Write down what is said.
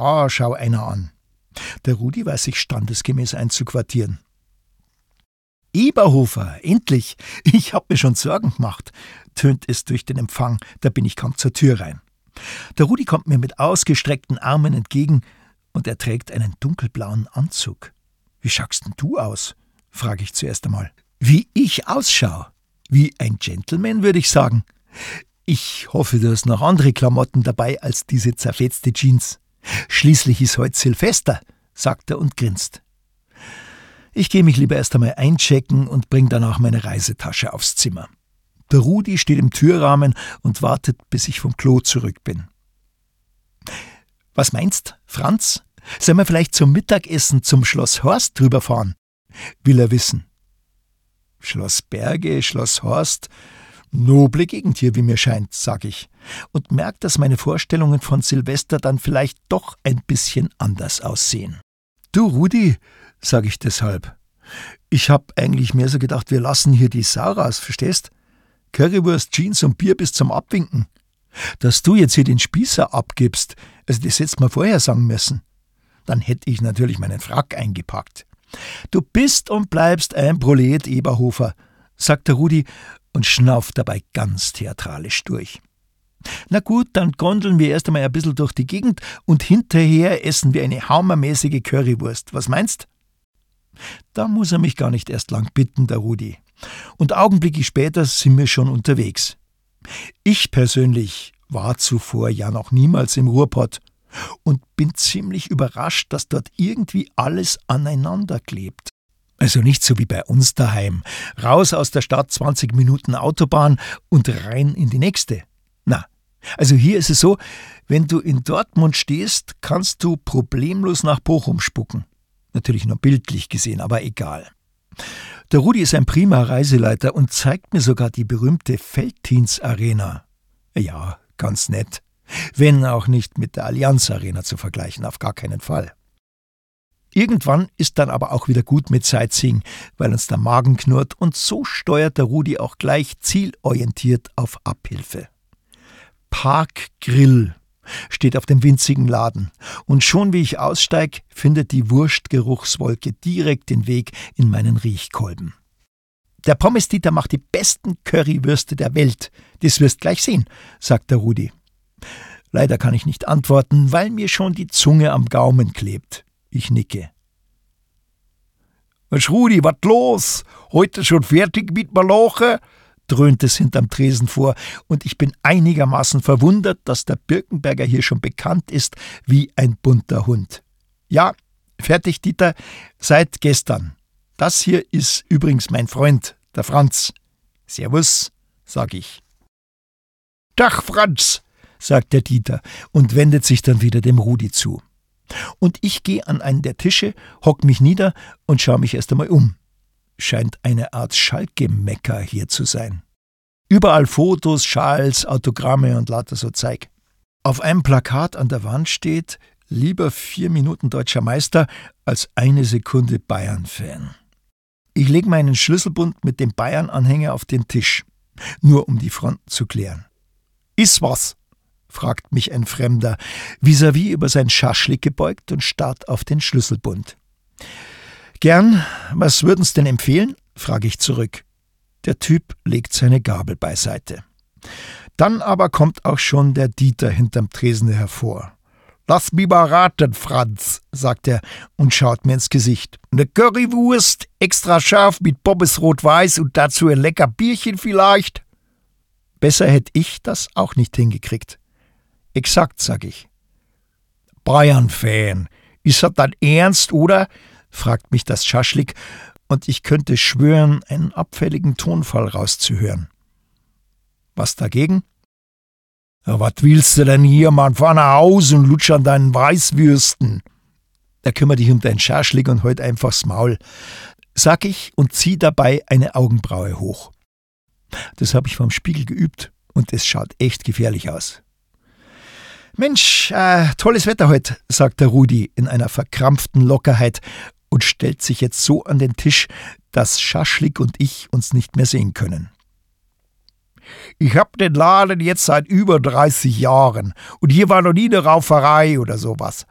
schau einer an. Der Rudi weiß sich standesgemäß einzuquartieren. »Eberhofer, endlich! Ich hab mir schon Sorgen gemacht«, tönt es durch den Empfang, da bin ich kaum zur Tür rein. Der Rudi kommt mir mit ausgestreckten Armen entgegen und er trägt einen dunkelblauen Anzug. »Wie schaust denn du aus?«, frage ich zuerst einmal. »Wie ich ausschaue? Wie ein Gentleman, würde ich sagen. Ich hoffe, du hast noch andere Klamotten dabei als diese zerfetzte Jeans. Schließlich ist heute Silvester«, sagt er und grinst. Ich gehe mich lieber erst einmal einchecken und bringe danach meine Reisetasche aufs Zimmer. Der Rudi steht im Türrahmen und wartet, bis ich vom Klo zurück bin. »Was meinst, Franz? Sollen wir vielleicht zum Mittagessen zum Schloss Horst drüberfahren?«, will er wissen. Schloss Berge, Schloss Horst, noble Gegend hier, wie mir scheint, sag ich, und merke, dass meine Vorstellungen von Silvester dann vielleicht doch ein bisschen anders aussehen. »Du Rudi«, sag ich deshalb, »ich hab eigentlich mehr so gedacht, wir lassen hier die Sau raus, verstehst? Currywurst, Jeans und Bier bis zum Abwinken. Dass du jetzt hier den Spießer abgibst, also das hättest du mir vorher sagen müssen. Dann hätte ich natürlich meinen Frack eingepackt. Du bist und bleibst ein Prolet, Eberhofer«, sagt der Rudi und schnauft dabei ganz theatralisch durch. »Na gut, dann gondeln wir erst einmal ein bisschen durch die Gegend und hinterher essen wir eine hammermäßige Currywurst. Was meinst?« Da muss er mich gar nicht erst lang bitten, der Rudi. Und Augenblicke später sind wir schon unterwegs. Ich persönlich war zuvor ja noch niemals im Ruhrpott und bin ziemlich überrascht, dass dort irgendwie alles aneinander klebt. Also nicht so wie bei uns daheim. Raus aus der Stadt, 20 Minuten Autobahn und rein in die nächste. Na, also hier ist es so, wenn du in Dortmund stehst, kannst du problemlos nach Bochum spucken. Natürlich nur bildlich gesehen, aber egal. Der Rudi ist ein prima Reiseleiter und zeigt mir sogar die berühmte Veltins Arena. Ja, ganz nett. Wenn auch nicht mit der Allianz Arena zu vergleichen, auf gar keinen Fall. Irgendwann ist dann aber auch wieder gut mit Sightseeing, weil uns der Magen knurrt und so steuert der Rudi auch gleich zielorientiert auf Abhilfe. Park Grill steht auf dem winzigen Laden und schon wie ich aussteig, findet die Wurstgeruchswolke direkt den Weg in meinen Riechkolben. »Der Pommes-Dieter macht die besten Currywürste der Welt, das wirst gleich sehen«, sagt der Rudi. Leider kann ich nicht antworten, weil mir schon die Zunge am Gaumen klebt. Ich nicke. »Was Rudi, was los? Heute schon fertig mit Maloche?«, dröhnt es hinterm Tresen vor, und ich bin einigermaßen verwundert, dass der Birkenberger hier schon bekannt ist wie ein bunter Hund. »Ja, fertig, Dieter, seit gestern. Das hier ist übrigens mein Freund, der Franz. Servus«, sag ich. »Tag, Franz«, sagt der Dieter und wendet sich dann wieder dem Rudi zu. Und ich gehe an einen der Tische, hock mich nieder und schaue mich erst einmal um. Scheint eine Art Schalke-Mekka hier zu sein. Überall Fotos, Schals, Autogramme und lauter so Zeug. Auf einem Plakat an der Wand steht: »Lieber 4 Minuten deutscher Meister als 1 Sekunde Bayern-Fan.« Ich lege meinen Schlüsselbund mit dem Bayern-Anhänger auf den Tisch, nur um die Fronten zu klären. »Ist was?«, fragt mich ein Fremder, vis-à-vis über sein Schaschlik gebeugt und starrt auf den Schlüsselbund. »Gern, was würden's denn empfehlen?«, frage ich zurück. Der Typ legt seine Gabel beiseite. Dann aber kommt auch schon der Dieter hinterm Tresen hervor. »Lass mich mal raten, Franz«, sagt er und schaut mir ins Gesicht. »Eine Currywurst, extra scharf mit Pommes rot-weiß und dazu ein lecker Bierchen vielleicht?« Besser hätte ich das auch nicht hingekriegt. »Exakt«, sag ich. »Bayern-Fan, ist das dann ernst, oder?«, fragt mich das Schaschlik, und ich könnte schwören, einen abfälligen Tonfall rauszuhören. Was dagegen? »Ja, was willst du denn hier, Mann? Fahr nach Hause und lutsch an deinen Weißwürsten.« »Da kümmere dich um deinen Schaschlik und halt einfach's Maul«, sag ich und zieh dabei eine Augenbraue hoch. Das habe ich vom Spiegel geübt und es schaut echt gefährlich aus. »Mensch, tolles Wetter heute«, sagt der Rudi in einer verkrampften Lockerheit und stellt sich jetzt so an den Tisch, dass Schaschlik und ich uns nicht mehr sehen können. »Ich hab den Laden jetzt seit über 30 Jahren und hier war noch nie eine Rauferei oder sowas.